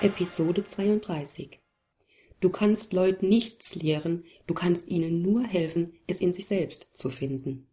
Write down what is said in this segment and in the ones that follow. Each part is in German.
Episode 32. Du kannst Leuten nichts lehren, du kannst ihnen nur helfen, es in sich selbst zu finden.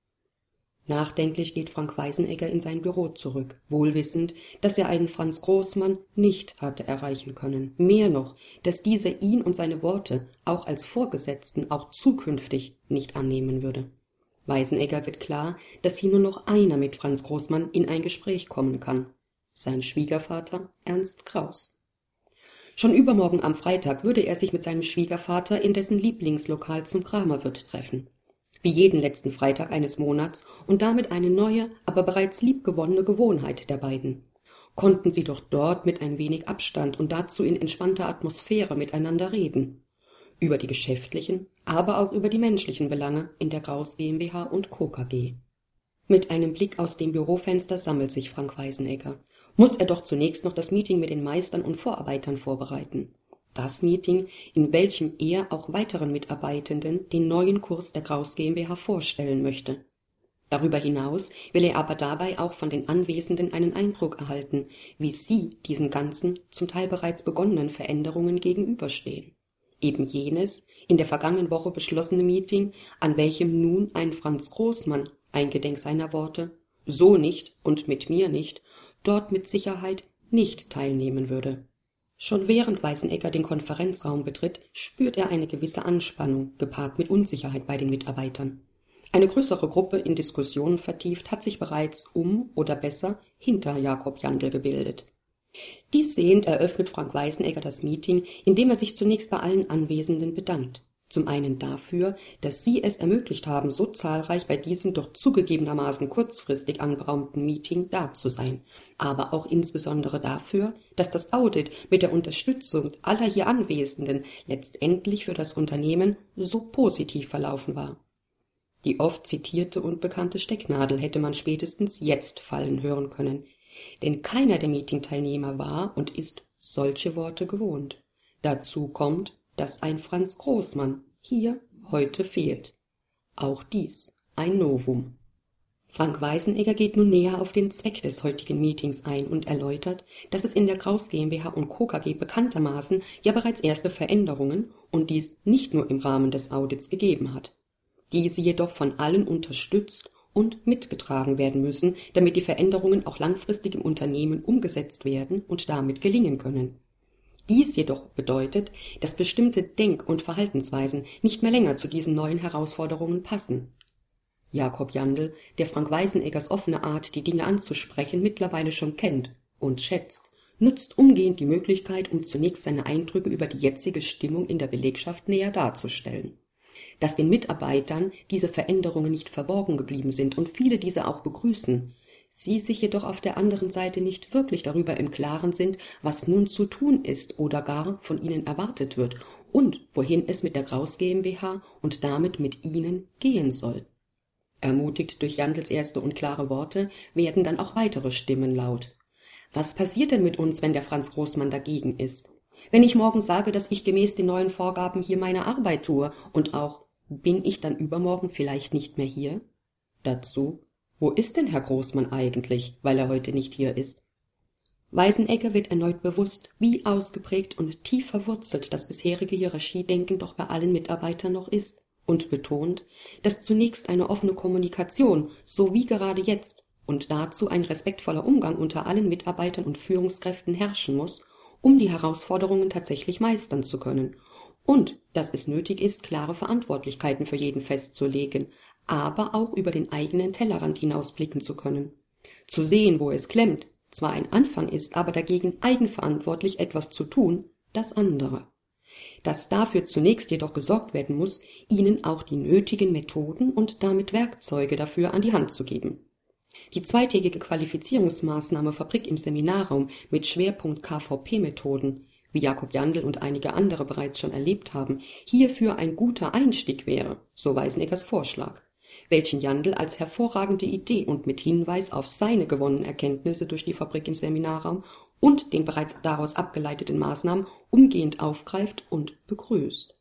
Nachdenklich geht Frank Weisenegger in sein Büro zurück, wohlwissend, dass er einen Franz Großmann nicht hatte erreichen können. Mehr noch, dass dieser ihn und seine Worte auch als Vorgesetzten auch zukünftig nicht annehmen würde. Weisenegger wird klar, dass hier nur noch einer mit Franz Großmann in ein Gespräch kommen kann. Sein Schwiegervater Ernst Kraus. Schon übermorgen am Freitag würde er sich mit seinem Schwiegervater in dessen Lieblingslokal zum Kramerwirt treffen. Wie jeden letzten Freitag eines Monats und damit eine neue, aber bereits liebgewonnene Gewohnheit der beiden. Konnten sie doch dort mit ein wenig Abstand und dazu in entspannter Atmosphäre miteinander reden. Über die geschäftlichen, aber auch über die menschlichen Belange in der Kraus GmbH und Co. KG. Mit einem Blick aus dem Bürofenster sammelt sich Frank Weisenegger. Muss er doch zunächst noch das Meeting mit den Meistern und Vorarbeitern vorbereiten. Das Meeting, in welchem er auch weiteren Mitarbeitenden den neuen Kurs der Kraus GmbH vorstellen möchte. Darüber hinaus will er aber dabei auch von den Anwesenden einen Eindruck erhalten, wie sie diesen ganzen, zum Teil bereits begonnenen Veränderungen gegenüberstehen. Eben jenes, in der vergangenen Woche beschlossene Meeting, an welchem nun ein Franz Großmann, eingedenk seiner Worte, so nicht und mit mir nicht, dort mit Sicherheit nicht teilnehmen würde. Schon während Weisenegger den Konferenzraum betritt, spürt er eine gewisse Anspannung, gepaart mit Unsicherheit bei den Mitarbeitern. Eine größere Gruppe in Diskussionen vertieft hat sich bereits um oder besser hinter Jakob Jandl gebildet. Dies sehend eröffnet Frank Weisenegger das Meeting, indem er sich zunächst bei allen Anwesenden bedankt. Zum einen dafür, dass sie es ermöglicht haben, so zahlreich bei diesem doch zugegebenermaßen kurzfristig anberaumten Meeting da zu sein, aber auch insbesondere dafür, dass das Audit mit der Unterstützung aller hier Anwesenden letztendlich für das Unternehmen so positiv verlaufen war. Die oft zitierte und bekannte Stecknadel hätte man spätestens jetzt fallen hören können, denn keiner der Meetingteilnehmer war und ist solche Worte gewohnt. Dazu kommt, dass ein Franz Großmann hier heute fehlt. Auch dies ein Novum. Frank Weisenegger geht nun näher auf den Zweck des heutigen Meetings ein und erläutert, dass es in der Kraus GmbH und Co. KG bekanntermaßen ja bereits erste Veränderungen und dies nicht nur im Rahmen des Audits gegeben hat. Diese jedoch von allen unterstützt und mitgetragen werden müssen, damit die Veränderungen auch langfristig im Unternehmen umgesetzt werden und damit gelingen können. Dies jedoch bedeutet, dass bestimmte Denk- und Verhaltensweisen nicht mehr länger zu diesen neuen Herausforderungen passen. Jakob Jandl, der Frank Weiseneggers offene Art, die Dinge anzusprechen, mittlerweile schon kennt und schätzt, nutzt umgehend die Möglichkeit, um zunächst seine Eindrücke über die jetzige Stimmung in der Belegschaft näher darzustellen. Dass den Mitarbeitern diese Veränderungen nicht verborgen geblieben sind und viele diese auch begrüßen, sie sich jedoch auf der anderen Seite nicht wirklich darüber im Klaren sind, was nun zu tun ist oder gar von ihnen erwartet wird und wohin es mit der Kraus GmbH und damit mit ihnen gehen soll. Ermutigt durch Jandls erste und klare Worte werden dann auch weitere Stimmen laut. Was passiert denn mit uns, wenn der Franz Großmann dagegen ist? Wenn ich morgen sage, dass ich gemäß den neuen Vorgaben hier meine Arbeit tue und auch, bin ich dann übermorgen vielleicht nicht mehr hier? Dazu: Wo ist denn Herr Großmann eigentlich, weil er heute nicht hier ist? Weisenegger wird erneut bewusst, wie ausgeprägt und tief verwurzelt das bisherige Hierarchiedenken doch bei allen Mitarbeitern noch ist und betont, dass zunächst eine offene Kommunikation, so wie gerade jetzt, und dazu ein respektvoller Umgang unter allen Mitarbeitern und Führungskräften herrschen muss, um die Herausforderungen tatsächlich meistern zu können, und dass es nötig ist, klare Verantwortlichkeiten für jeden festzulegen, aber auch über den eigenen Tellerrand hinausblicken zu können. Zu sehen, wo es klemmt, zwar ein Anfang ist, aber dagegen eigenverantwortlich etwas zu tun, das andere. Dass dafür zunächst jedoch gesorgt werden muss, ihnen auch die nötigen Methoden und damit Werkzeuge dafür an die Hand zu geben. Die zweitägige Qualifizierungsmaßnahme Fabrik im Seminarraum mit Schwerpunkt KVP-Methoden, wie Jakob Jandl und einige andere bereits schon erlebt haben, hierfür ein guter Einstieg wäre, so Weiseneggers Vorschlag, welchen Jandl als hervorragende Idee und mit Hinweis auf seine gewonnenen Erkenntnisse durch die Fabrik im Seminarraum und den bereits daraus abgeleiteten Maßnahmen umgehend aufgreift und begrüßt.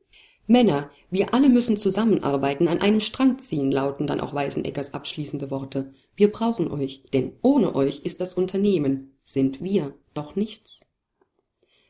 Männer, wir alle müssen zusammenarbeiten, an einem Strang ziehen, lauten dann auch Weiseneggers abschließende Worte. Wir brauchen euch, denn ohne euch ist das Unternehmen, sind wir doch nichts.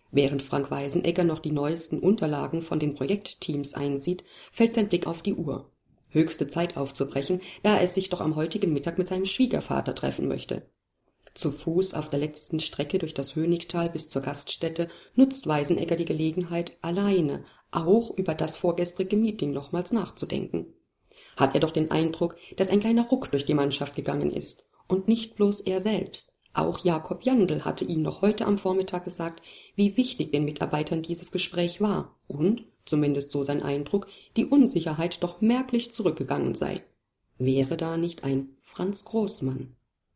Während Frank Weisenegger noch die neuesten Unterlagen von den Projektteams einsieht, fällt sein Blick auf die Uhr. Höchste Zeit aufzubrechen, da er sich doch am heutigen Mittag mit seinem Schwiegervater treffen möchte. Zu Fuß auf der letzten Strecke durch das Höhnigtal bis zur Gaststätte nutzt Weisenegger die Gelegenheit, alleine auch über das vorgestrige Meeting nochmals nachzudenken. Hat er doch den Eindruck, dass ein kleiner Ruck durch die Mannschaft gegangen ist. Und nicht bloß er selbst. Auch Jakob Jandl hatte ihm noch heute am Vormittag gesagt, wie wichtig den Mitarbeitern dieses Gespräch war und, zumindest so sein Eindruck, die Unsicherheit doch merklich zurückgegangen sei. Wäre da nicht ein Franz Großmann?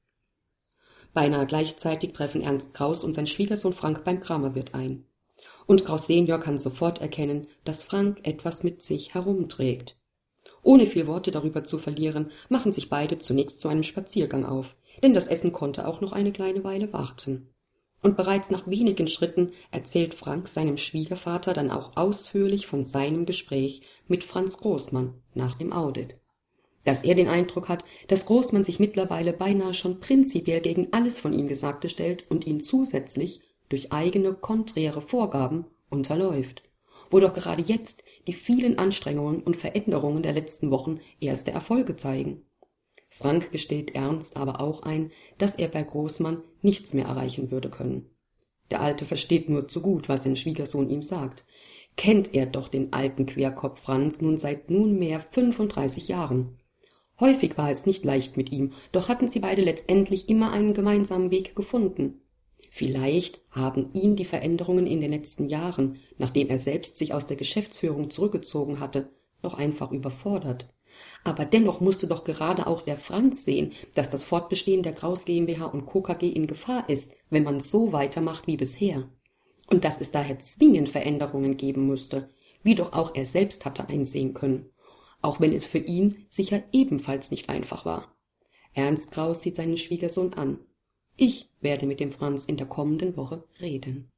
Beinahe gleichzeitig treffen Ernst Kraus und sein Schwiegersohn Frank beim Kramerwirt ein. Und Kraus Senior kann sofort erkennen, dass Frank etwas mit sich herumträgt. Ohne viel Worte darüber zu verlieren, machen sich beide zunächst zu einem Spaziergang auf, denn das Essen konnte auch noch eine kleine Weile warten. Und bereits nach wenigen Schritten erzählt Frank seinem Schwiegervater dann auch ausführlich von seinem Gespräch mit Franz Großmann nach dem Audit. Dass er den Eindruck hat, dass Großmann sich mittlerweile beinahe schon prinzipiell gegen alles von ihm Gesagte stellt und ihn zusätzlich durch eigene konträre Vorgaben unterläuft, wo doch gerade jetzt die vielen Anstrengungen und Veränderungen der letzten Wochen erste Erfolge zeigen. Frank gesteht Ernst aber auch ein, dass er bei Großmann nichts mehr erreichen würde können. Der Alte versteht nur zu gut, was sein Schwiegersohn ihm sagt. Kennt er doch den alten Querkopf Franz nun seit nunmehr 35 Jahren. Häufig war es nicht leicht mit ihm, doch hatten sie beide letztendlich immer einen gemeinsamen Weg gefunden. Vielleicht haben ihn die Veränderungen in den letzten Jahren, nachdem er selbst sich aus der Geschäftsführung zurückgezogen hatte, noch einfach überfordert. Aber dennoch musste doch gerade auch der Franz sehen, dass das Fortbestehen der Kraus GmbH und Co. KG in Gefahr ist, wenn man so weitermacht wie bisher. Und dass es daher zwingend Veränderungen geben musste, wie doch auch er selbst hatte einsehen können, auch wenn es für ihn sicher ebenfalls nicht einfach war. Ernst Kraus sieht seinen Schwiegersohn an. Ich werde mit dem Franz in der kommenden Woche reden.